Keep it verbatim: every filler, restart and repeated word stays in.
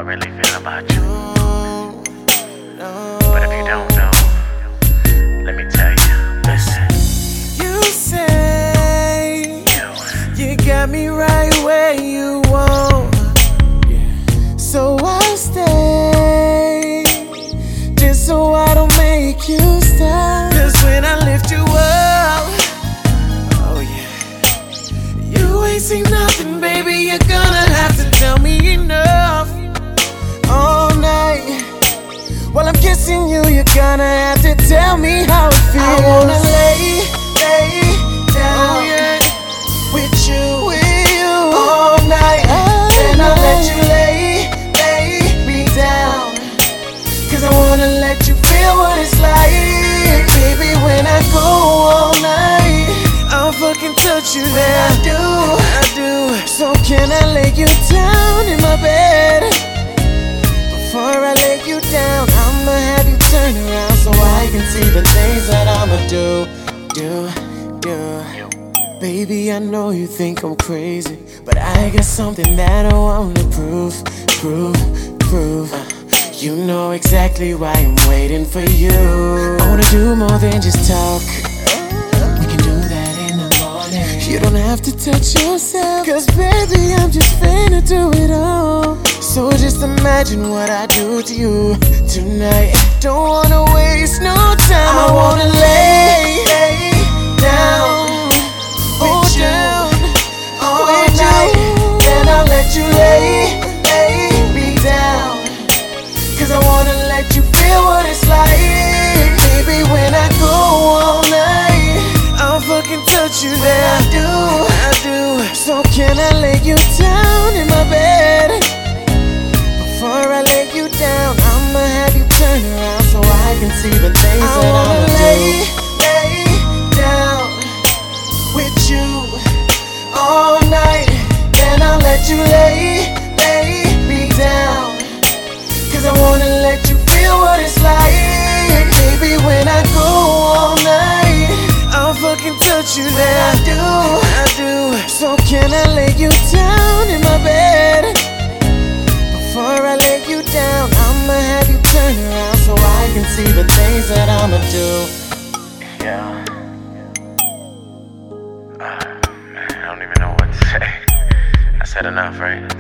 really feel about you. No, no. But if you don't know, let me tell you. Listen. You say you, you got me right where you want. Yeah. So I'll stay, just so I don't make you stop. Cause when I lift you up, oh yeah, you ain't seen nothing, baby. You're gonna have to tell me enough. All night while I'm kissing you, you're gonna have to tell me how it feels. I wanna lay, lay down, oh, yeah, with you, with you all night. Then I'll let you lay, lay me down. Cause I wanna let you feel what it's like. Baby, when I go all night, I'll fucking touch you there. I do, I do. So can I lay you down in my bed? Before I lay you down, I'ma have you turn around so I can see the things that I'ma do, do, do. Baby, I know you think I'm crazy, but I got something that I want to prove, prove, prove. Uh, you know exactly why I'm waiting for you. I wanna do more than just talk. We can do that in the morning. You don't have to touch yourself, cause baby, I'm just finna do it all. So just imagine what I do to you tonight. Don't wanna waste no time. I wanna lay, lay down, oh down, all night. Then I'll let you lay, lay me down. Cause I wanna let you feel what it's like. Baby, when I go all night, I'll fucking touch you there. I do, I do. So can I lay you down in my bed? Before I lay you down, I'ma have you turn around so I can see the things I that I'ma lay, do. Lay down with you all night. Then I'll let you lay, lay me down. Cause I wanna let you feel what it's like. Baby, when I go all night, I'll fucking touch you there. I do, I do. So can I lay you down in my bed? Before I lay you down, I'ma have you turn around so I can see the things that I'ma do. Yeah. Uh, man, I don't even know what to say. I said enough, right?